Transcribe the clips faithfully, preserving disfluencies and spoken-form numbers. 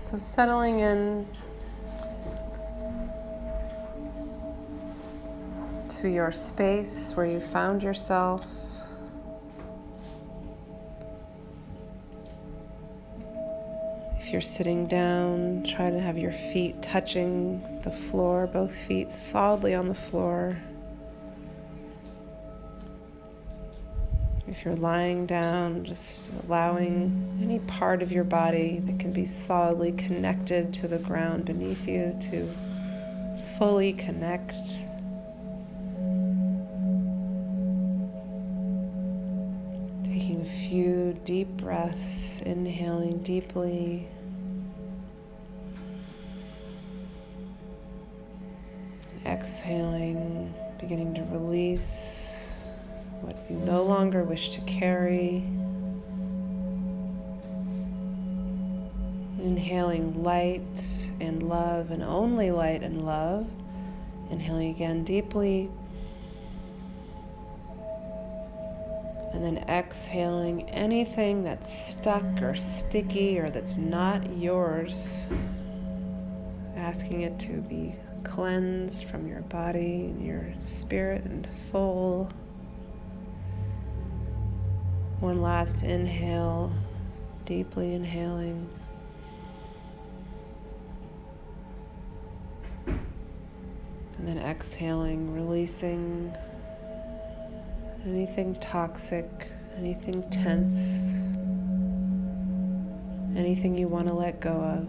So settling in to your space where you found yourself. If you're sitting down, try to have your feet touching the floor, both feet solidly on the floor. If you're lying down, just allowing any part of your body that can be solidly connected to the ground beneath you to fully connect. Taking a few deep breaths, inhaling deeply. Exhaling, beginning to release what you no longer wish to carry. Inhaling light and love, and only light and love. Inhaling again deeply. And then exhaling anything that's stuck or sticky or that's not yours. Asking it to be cleansed from your body and your spirit and soul. One last inhale, deeply inhaling. And then exhaling, releasing anything toxic, anything tense, anything you want to let go of.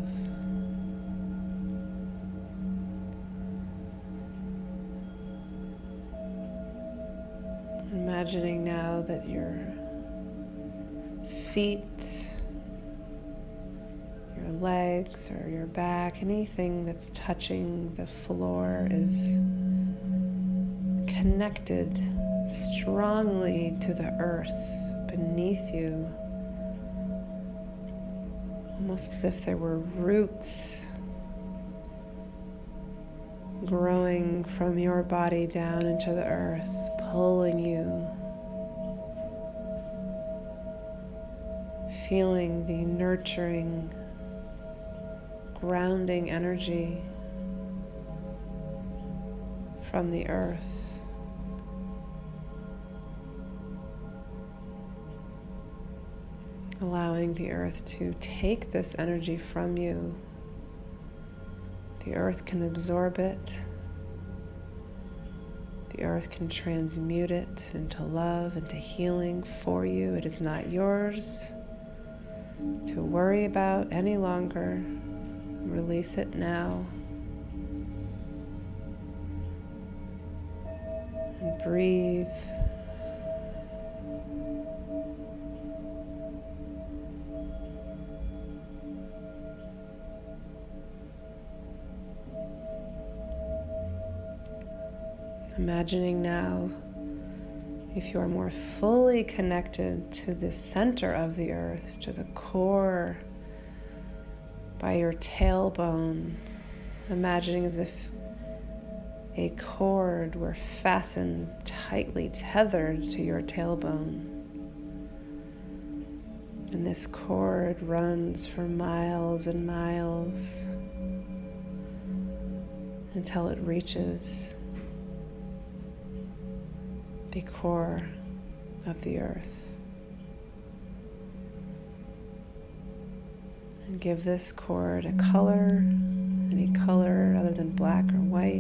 Imagining now that your feet, your legs, or your back, anything that's touching the floor is connected strongly to the earth beneath you, almost as if there were roots growing from your body down into the earth, pulling you, feeling the nurturing, grounding energy from the earth. Allowing the earth to take this energy from you. The earth can absorb it. The earth can transmute it into love, into healing for you. It is not yours to worry about any longer. Release it now. And breathe. Imagining now, if you are more fully connected to the center of the earth, to the core, by your tailbone, imagining as if a cord were fastened, tightly tethered to your tailbone. And this cord runs for miles and miles until it reaches the core of the earth. And give this cord a color, any color other than black or white.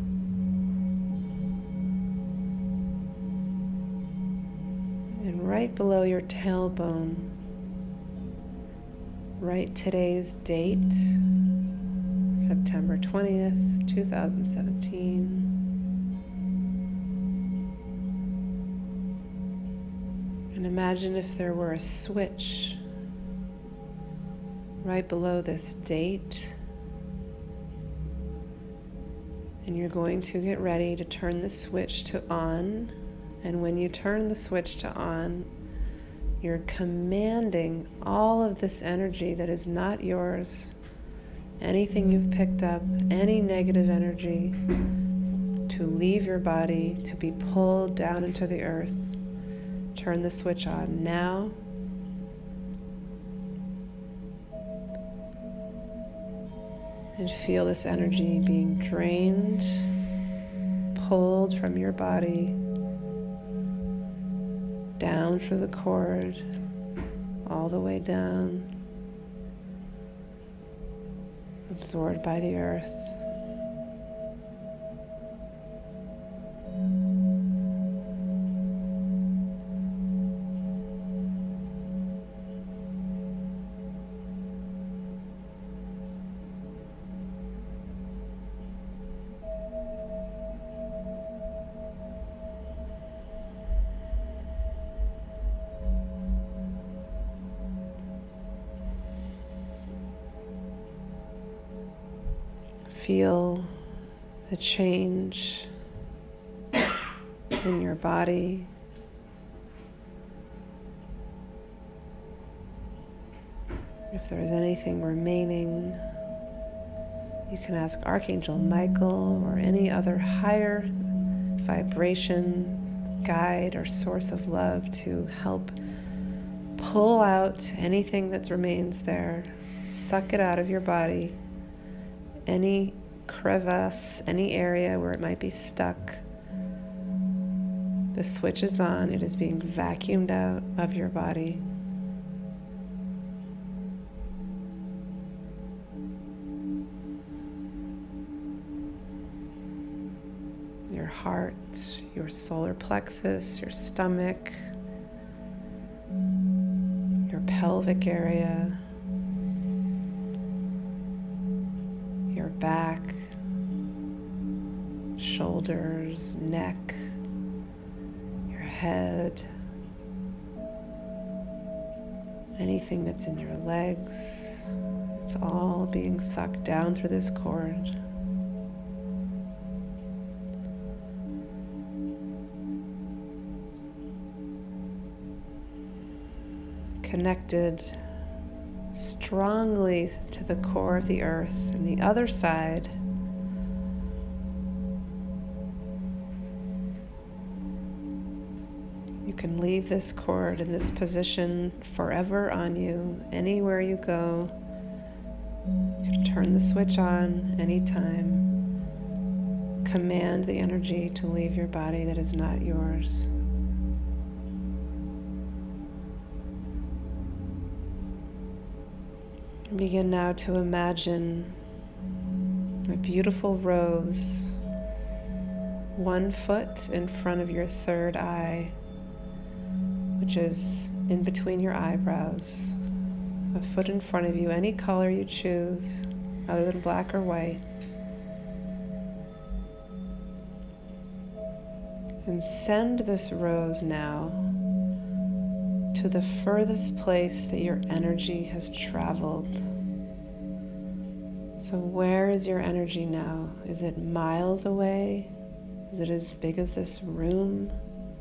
And right below your tailbone, write today's date, September twentieth, two thousand seventeen. And imagine if there were a switch right below this date, and you're going to get ready to turn the switch to on. And when you turn the switch to on, you're commanding all of this energy that is not yours, anything you've picked up, any negative energy, to leave your body, to be pulled down into the earth. Turn the switch on now. And feel this energy being drained, pulled from your body, down through the cord, all the way down, absorbed by the earth. Feel the change in your body. If there's anything remaining, you can ask Archangel Michael or any other higher vibration, guide, or source of love to help pull out anything that remains there, suck it out of your body. Any crevice, any area where it might be stuck, the switch is on. It is being vacuumed out of your body. Your heart, your solar plexus, your stomach, your pelvic area, your back, shoulders, neck, your head, anything that's in your legs, it's all being sucked down through this cord. Connected strongly to the core of the earth, and the other side you can leave this cord in this position forever on you. Anywhere you go, you can turn the switch on anytime. Command the energy to leave your body that is not yours. Begin now to imagine a beautiful rose, one foot in front of your third eye, which is in between your eyebrows, a foot in front of you, any color you choose, other than black or white. And send this rose now to the furthest place that your energy has traveled. So where is your energy now? Is it miles away? Is it as big as this room?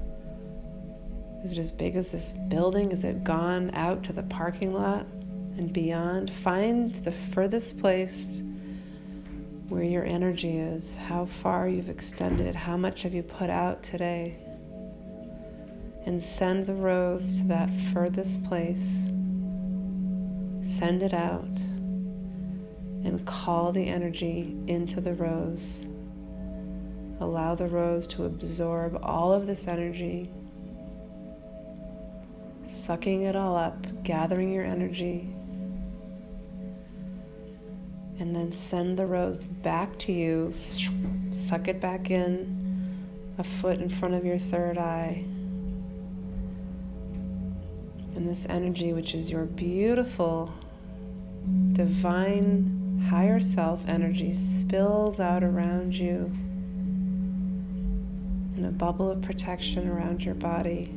Is it as big as this building? Is it gone out to the parking lot and beyond? Find the furthest place where your energy is, how far you've extended it, how much have you put out today? And send the rose to that furthest place. Send it out and call the energy into the rose. Allow the rose to absorb all of this energy, sucking it all up, gathering your energy, and then send the rose back to you. Suck it back in, a foot in front of your third eye. And this energy, which is your beautiful, divine, higher self energy, spills out around you in a bubble of protection around your body.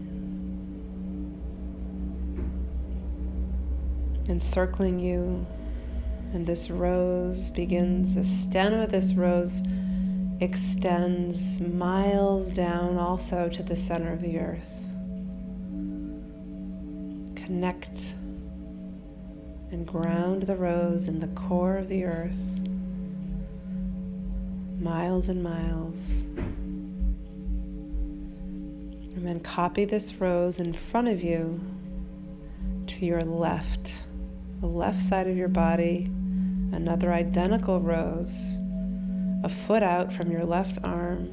Encircling you, and this rose begins, the stem of this rose extends miles down also to the center of the earth. Connect and ground the rose in the core of the earth, miles and miles. And then copy this rose in front of you to your left, the left side of your body, Another identical rose, a foot out from your left arm,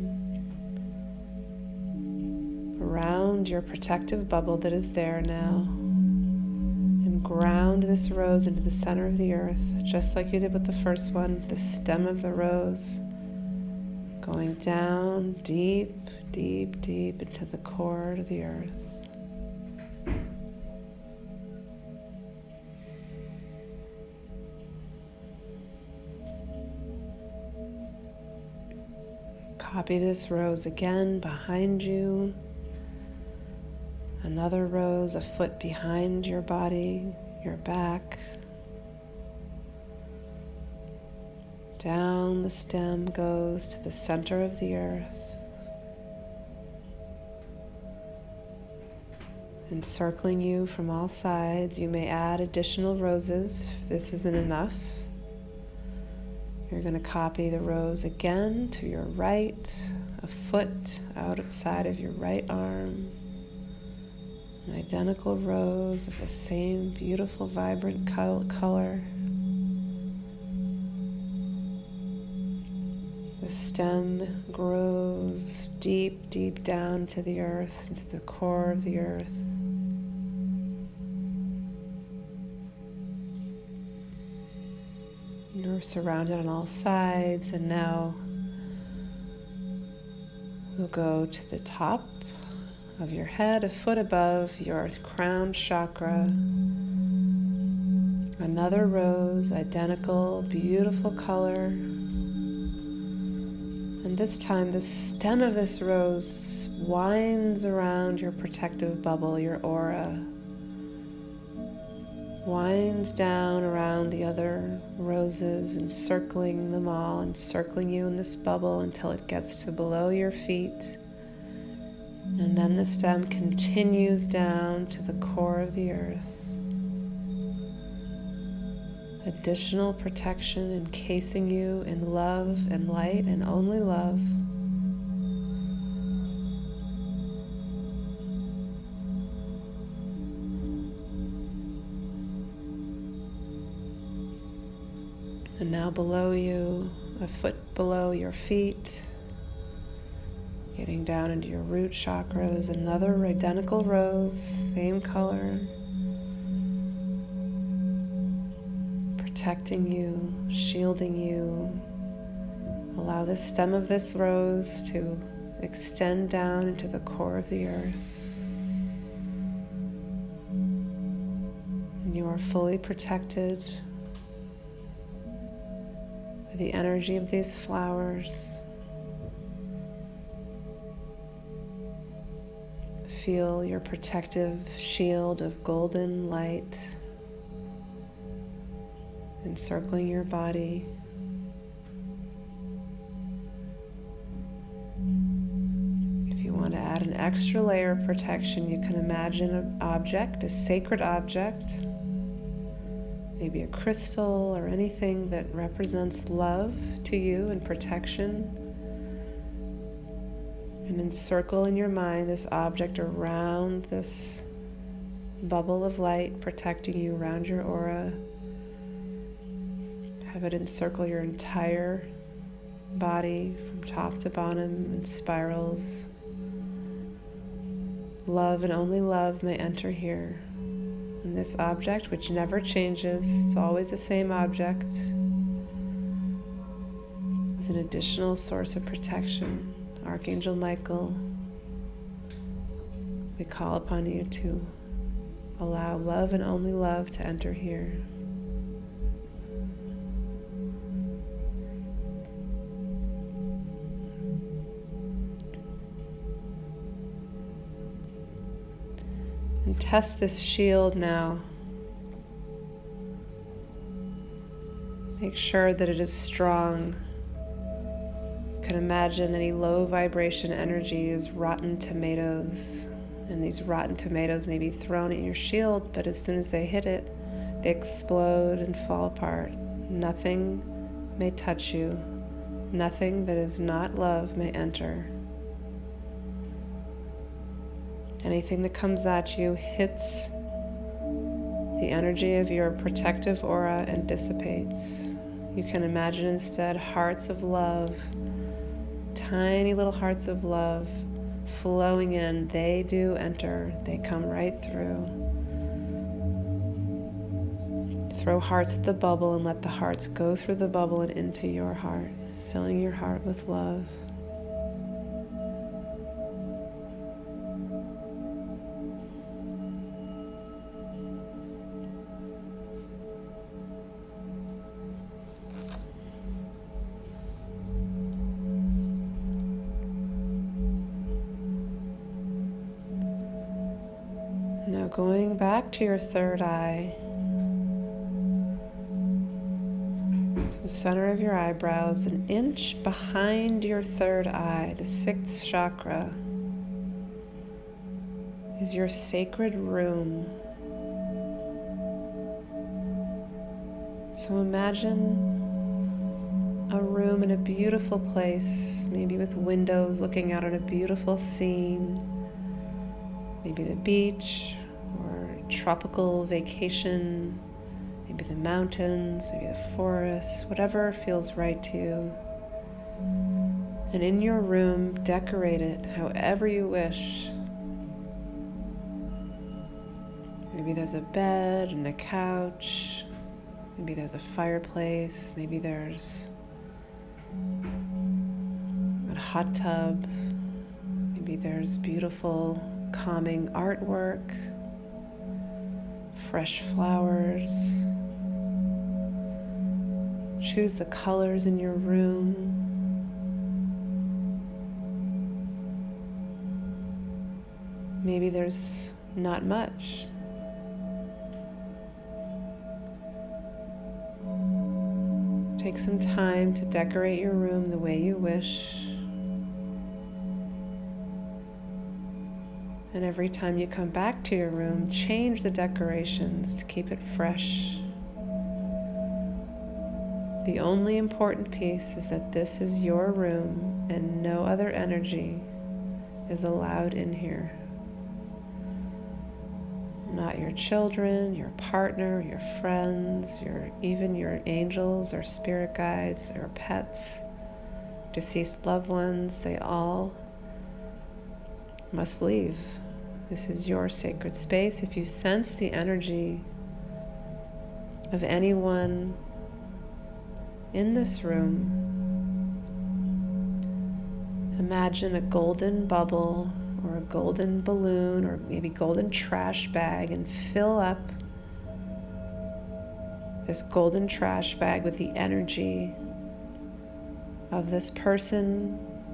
around your protective bubble that is there now, and ground this rose into the center of the earth, just like you did with the first one, the stem of the rose, going down deep, deep, deep into the core of the earth. Copy this rose again behind you. Another rose a foot behind your body, your back. Down the stem goes to the center of the earth. Encircling you from all sides, you may add additional roses if this isn't enough. You're going to copy the rose again to your right, a foot outside of your right arm. An identical rose of the same beautiful, vibrant color. The stem grows deep, deep down to the earth, into the core of the earth. You're surrounded on all sides, and now we'll go to the top of your head, a foot above your crown chakra. Another rose, identical, beautiful color. And this time the stem of this rose winds around your protective bubble, your aura. Winds down around the other roses, encircling them all, encircling you in this bubble until it gets to below your feet. And then the stem continues down to the core of the earth. Additional protection encasing you in love and light and only love. And now below you, a foot below your feet, getting down into your root chakra, is another identical rose, same color, protecting you, shielding you. Allow the stem of this rose to extend down into the core of the earth. And you are fully protected by the energy of these flowers. Feel your protective shield of golden light encircling your body. If you want to add an extra layer of protection, you can imagine an object, a sacred object, maybe a crystal or anything that represents love to you and protection. And encircle in your mind this object around this bubble of light, protecting you around your aura. Have it encircle your entire body from top to bottom in spirals. Love and only love may enter here. And this object, which never changes, it's always the same object, is an additional source of protection. Archangel Michael, we call upon you to allow love and only love to enter here. And test this shield now. Make sure that it is strong. You can imagine any low vibration energy is rotten tomatoes. And these rotten tomatoes may be thrown at your shield, but as soon as they hit it, they explode and fall apart. Nothing may touch you. Nothing that is not love may enter. Anything that comes at you hits the energy of your protective aura and dissipates. You can imagine instead hearts of love, tiny little hearts of love flowing in. They do enter, they come right through. Throw hearts at the bubble and let the hearts go through the bubble and into your heart, filling your heart with love. Now going back to your third eye, to the center of your eyebrows, an inch behind your third eye, the sixth chakra, is your sacred room. So imagine a room in a beautiful place, maybe with windows looking out on a beautiful scene, maybe the beach or tropical vacation, maybe the mountains, maybe the forest, whatever feels right to you. And in your room, decorate it however you wish. Maybe there's a bed and a couch, maybe there's a fireplace, maybe there's a hot tub, maybe there's beautiful calming artwork, fresh flowers. Choose the colors in your room. Maybe there's not much. Take some time to decorate your room the way you wish. And every time you come back to your room, change the decorations to keep it fresh. The only important piece is that this is your room and no other energy is allowed in here. Not your children, your partner, your friends, your even your angels or spirit guides or pets, deceased loved ones, they all must leave. This is your sacred space. If you sense the energy of anyone in this room, imagine a golden bubble or a golden balloon or maybe golden trash bag and fill up this golden trash bag with the energy of this person.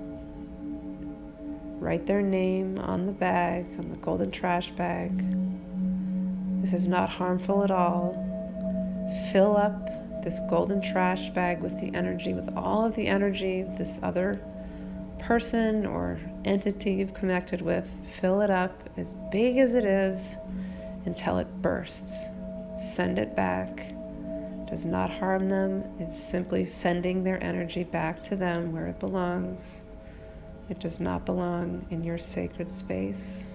Write their name on the bag, on the golden trash bag. This is not harmful at all. Fill up this golden trash bag with the energy, with all of the energy of this other person or entity you've connected with. Fill it up as big as it is until it bursts. Send it back. Does not harm them. It's simply sending their energy back to them where it belongs. It does not belong in your sacred space.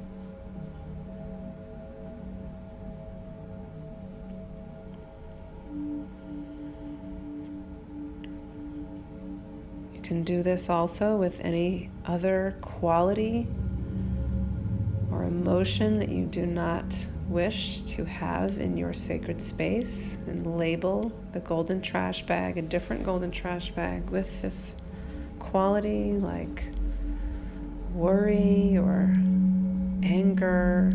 You can do this also with any other quality or emotion that you do not wish to have in your sacred space, and label the golden trash bag, a different golden trash bag, with this quality like worry or anger,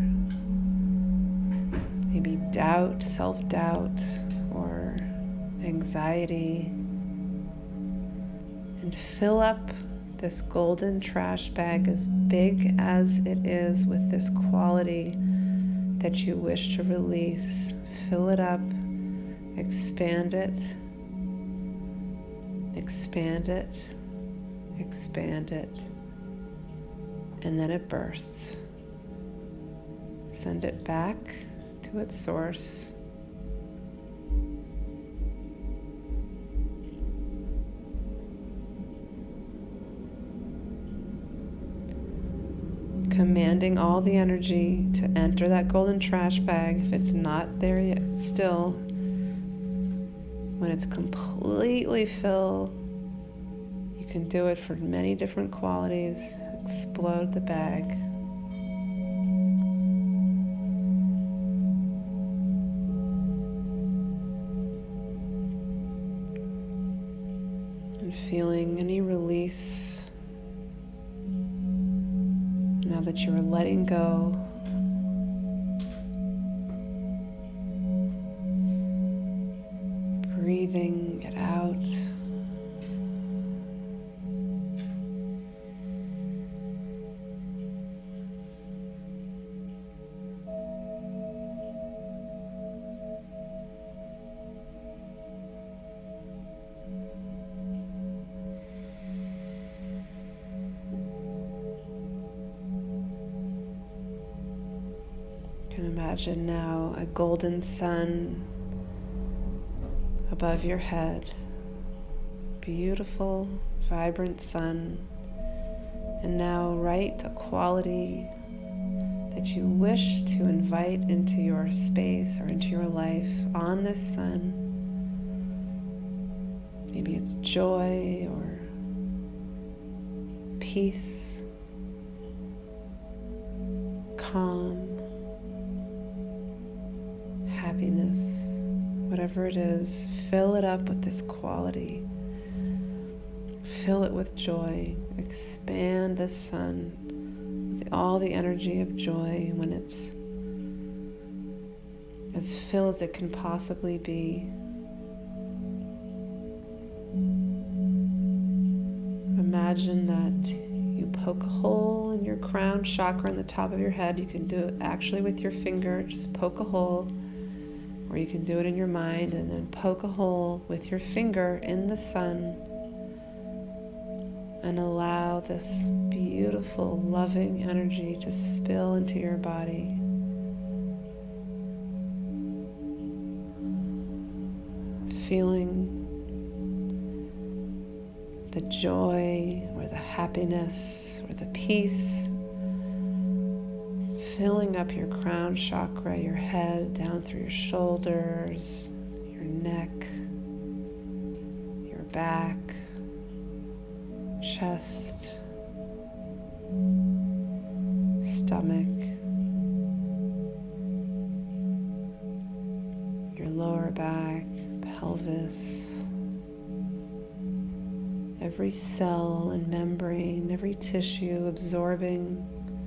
maybe doubt, self-doubt, or anxiety, and fill up this golden trash bag as big as it is with this quality that you wish to release. Fill it up, expand it, expand it, expand it, and then it bursts. Send it back to its source. Commanding all the energy to enter that golden trash bag. If it's not there yet, still, When it's completely full, you can do it for many different qualities. Explode the bag. And feeling any release now that you are letting go. Breathing it out. You can imagine now a golden sun above your head, beautiful, vibrant sun, and now write a quality that you wish to invite into your space or into your life on this sun. Maybe it's joy or peace, calm, happiness. Whatever it is, fill it up with this quality. Fill it with joy. Expand the sun with all the energy of joy when it's as full as it can possibly be. Imagine that you poke a hole in your crown chakra in the top of your head. You can do it actually with your finger, just poke a hole. Or you can do it in your mind and then poke a hole with your finger in the sun and allow this beautiful, loving energy to spill into your body. Feeling the joy or the happiness or the peace filling up your crown chakra, your head, down through your shoulders, your neck, your back, chest, stomach, your lower back, pelvis, every cell and membrane, every tissue absorbing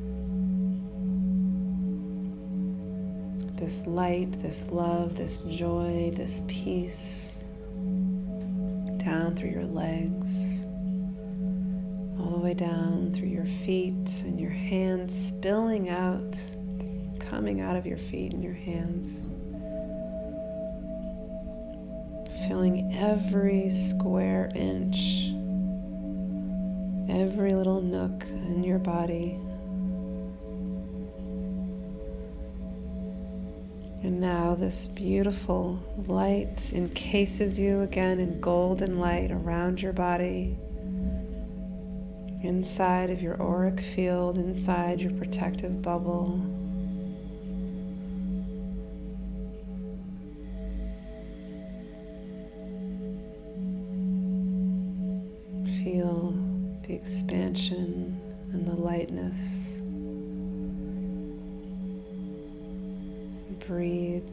this light, this love, this joy, this peace, down through your legs, all the way down through your feet and your hands, spilling out, coming out of your feet and your hands, filling every square inch, every little nook in your body. And now this beautiful light encases you again in golden light around your body, inside of your auric field, inside your protective bubble. Feel the expansion and the lightness. Breathe.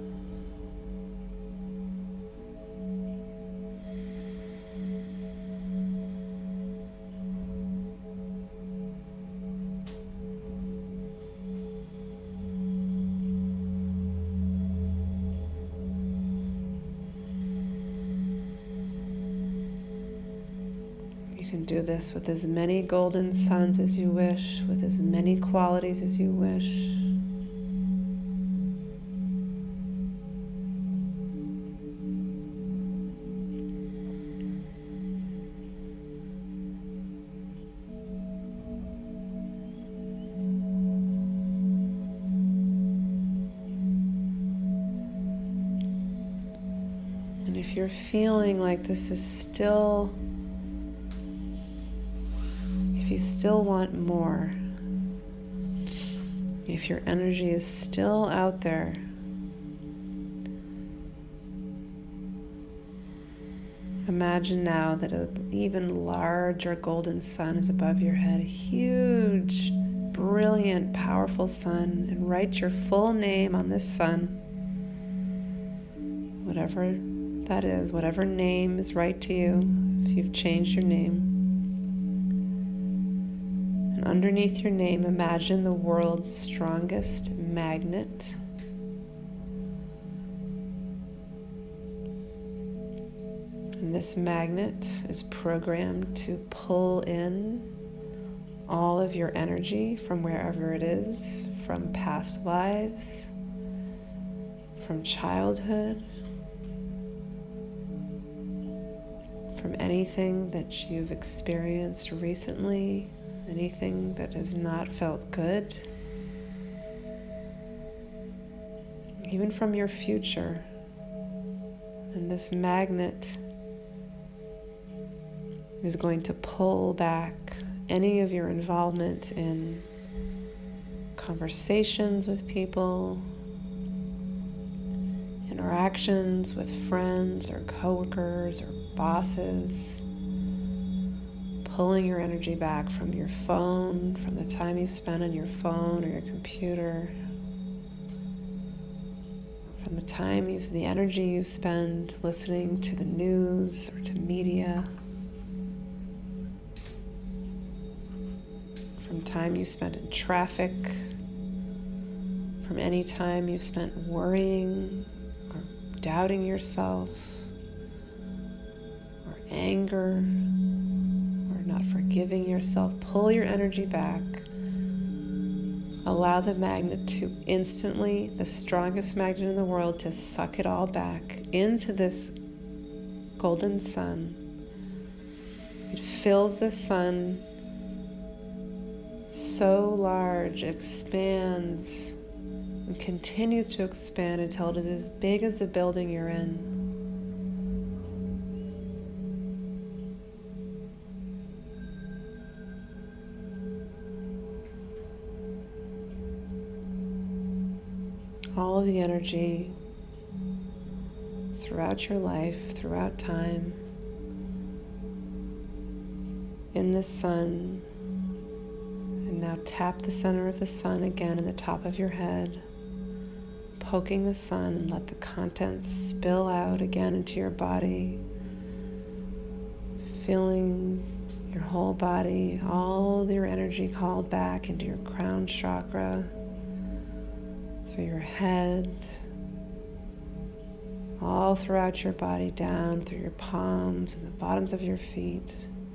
You can do this with as many golden suns as you wish, with as many qualities as you wish. And if you're feeling like this is still, if you still want more, if your energy is still out there, Imagine now that an even larger golden sun is above your head, a huge, brilliant, powerful sun, and write your full name on this sun. Whatever that is, whatever name is right to you, if you've changed your name. And underneath your name, imagine the world's strongest magnet. And this magnet is programmed to pull in all of your energy from wherever it is, from past lives, from childhood, from anything that you've experienced recently, anything that has not felt good, even from your future. And this magnet is going to pull back any of your involvement in conversations with people, interactions with friends or coworkers or bosses, pulling your energy back from your phone, from the time you spend on your phone or your computer, from the time you, the energy you spend listening to the news or to media, from time you spent in traffic, from any time you've spent worrying or doubting yourself, or anger, or not forgiving yourself. Pull your energy back. Allow the magnet to instantly, the strongest magnet in the world, to suck it all back into this golden sun. It fills the sun so large, expands, and continues to expand until it is as big as the building you're in. All of the energy throughout your life, throughout time, in the sun. And now tap the center of the sun again in the top of your head, poking the sun, and let the contents spill out again into your body, feeling your whole body, all your energy called back into your crown chakra, through your head, all throughout your body, down through your palms and the bottoms of your feet.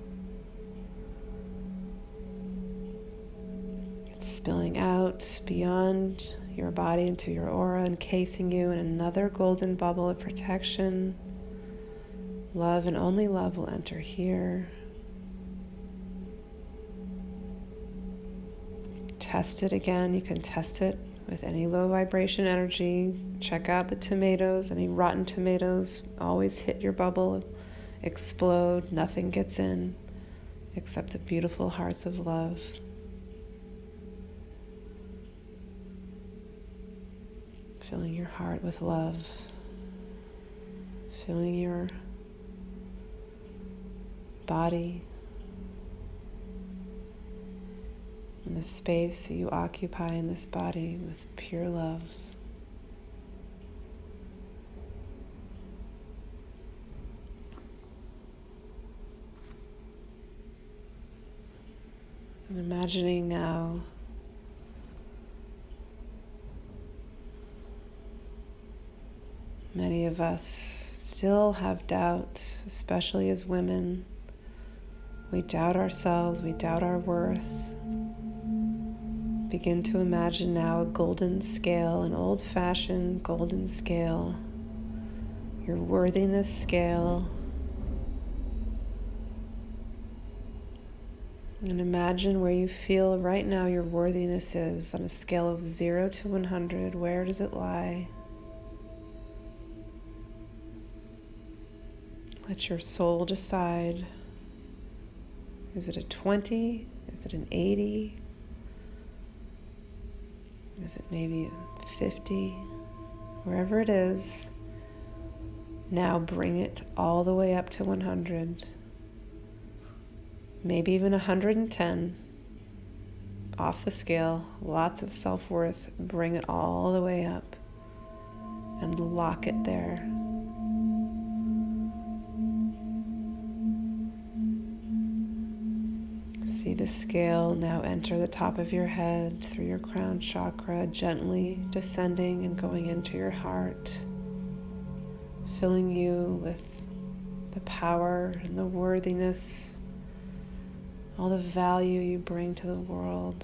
Spilling out beyond your body into your aura, encasing you in another golden bubble of protection. Love and only love will enter here. Test it again. You can test it with any low vibration energy. Check out the tomatoes. Any rotten tomatoes always hit your bubble, explode. Nothing gets in except the beautiful hearts of love. Filling your heart with love, filling your body and the space that you occupy in this body with pure love. And imagining now many of us still have doubt, especially as women. We doubt ourselves, we doubt our worth. Begin to imagine now a golden scale, an old-fashioned golden scale, your worthiness scale. And imagine where you feel right now your worthiness is on a scale of zero to one hundred. Where does it lie? Let your soul decide. Is it a twenty? Is it an eighty? Is it maybe a fifty? Wherever it is, Now bring it all the way up to one hundred, maybe even one hundred ten. Off the scale, lots of self-worth. Bring it all the way up and lock it there. See the scale now enter the top of your head through your crown chakra, gently descending and going into your heart, filling you with the power and the worthiness, all the value you bring to the world,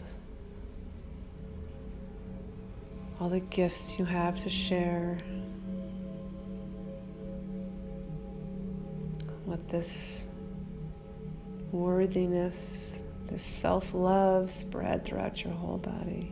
all the gifts you have to share. Let this worthiness, this self-love spread throughout your whole body.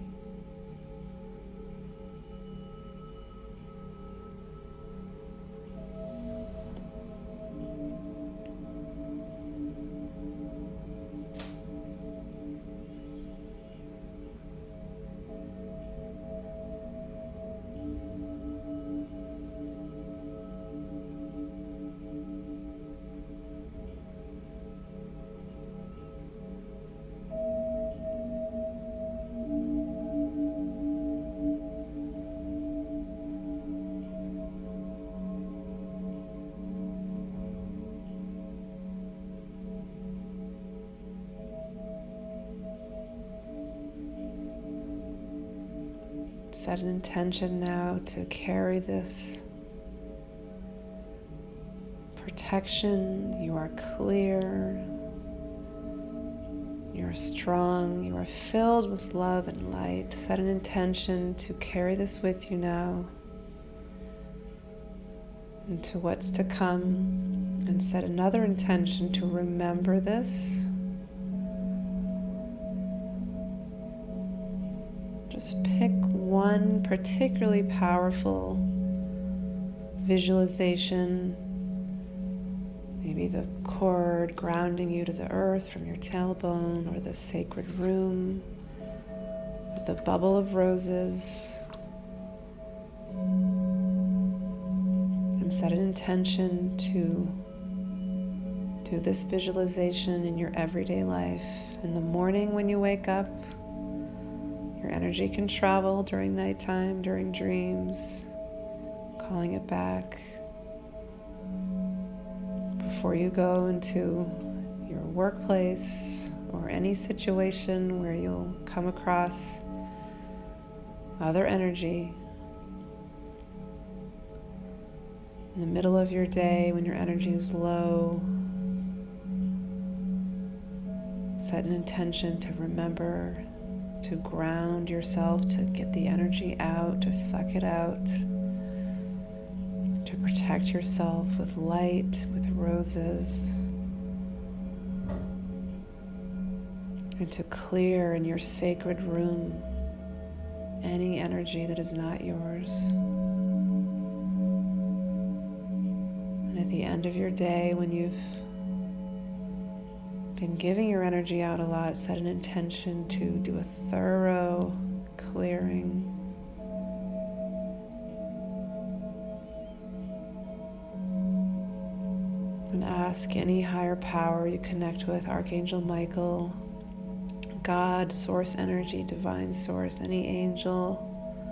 Set an intention now to carry this protection. You are clear, you are strong, you are filled with love and light. Set an intention to carry this with you now into what's to come, and set another intention to remember this. Just pick one particularly powerful visualization, maybe the cord grounding you to the earth from your tailbone, or the sacred room with the bubble of roses, and set an intention to do this visualization in your everyday life. In the morning when you wake up, your energy can travel during nighttime, during dreams, calling it back. Before you go into your workplace or any situation where you'll come across other energy, in the middle of your day when your energy is low, set an intention to remember to ground yourself, to get the energy out, to suck it out, to protect yourself with light, with roses, and to clear in your sacred room any energy that is not yours. And at the end of your day, when you've been giving your energy out a lot, set an intention to do a thorough clearing. And ask any higher power you connect with, Archangel Michael, God, source energy, divine source, any angel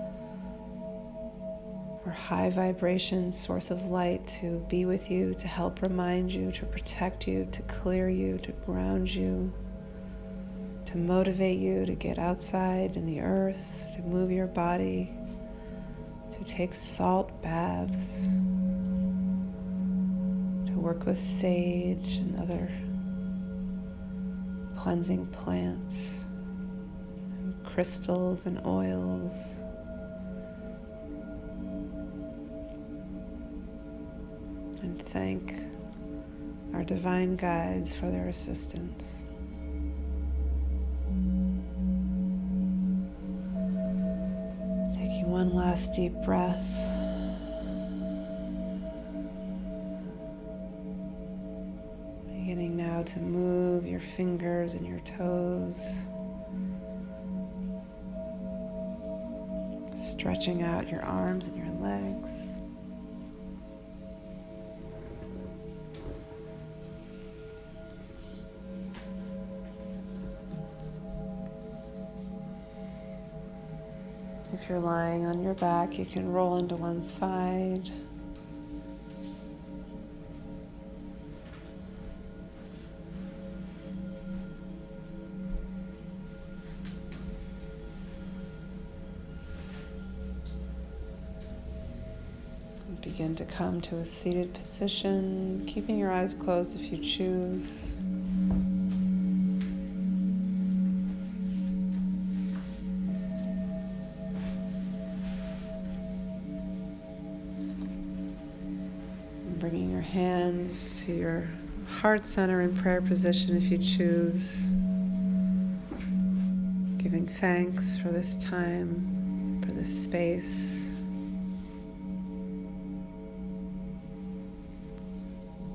or high vibration source of light, to be with you, to help remind you, to protect you, to clear you, to ground you, to motivate you to get outside in the earth, to move your body, to take salt baths, to work with sage and other cleansing plants, and crystals and oils. And thank our divine guides for their assistance. Taking one last deep breath. Beginning now to move your fingers and your toes. Stretching out your arms and your legs. If you're lying on your back, you can roll into one side. Begin to come to a seated position, keeping your eyes closed if you choose. And bringing your hands to your heart center in prayer position if you choose. Giving thanks for this time, for this space.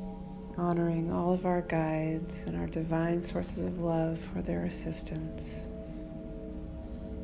Honoring all of our guides and our divine sources of love for their assistance.